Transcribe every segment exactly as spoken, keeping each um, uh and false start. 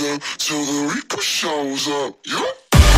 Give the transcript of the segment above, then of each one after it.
up till the Reaper shows up. Yeah.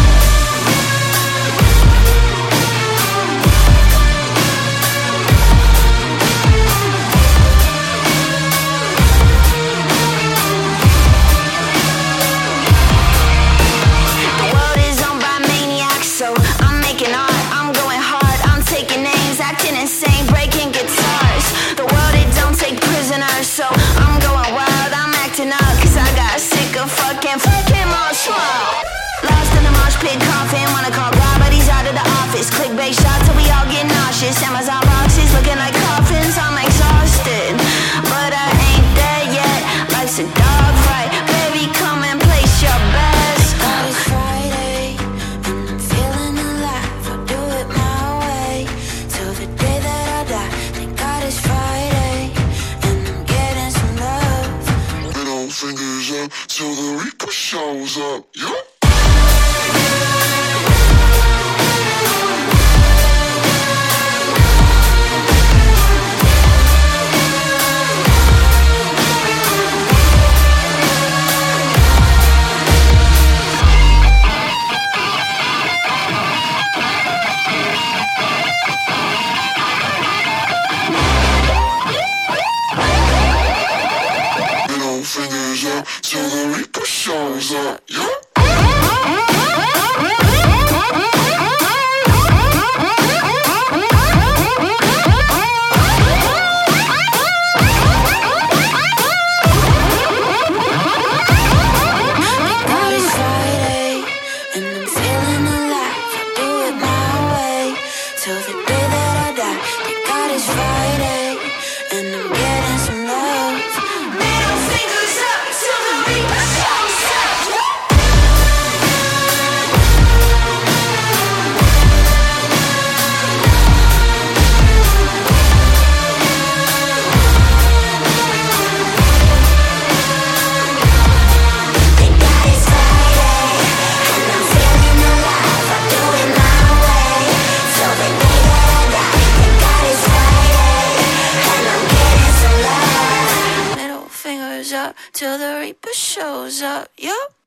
So I'm going wild, I'm acting out, cause I got sick of fucking fucking Marshmallow. Lost in the mosh pit, coughing, wanna call God, but he's out of the office. Clickbait shots till we all get nauseous. Amazon boxes looking like coffins, I'm exhausted, but I ain't dead yet. Life's a dog fight, baby, come and place your best. God, it's Friday, and I'm feeling alive. I'll do it my way, till the day that I die. Thank God it's Friday. Fingers up till the Reaper shows up. Yeah. Fingers up till the Reaper shows up. Yeah. Up till the Reaper shows up. Yup.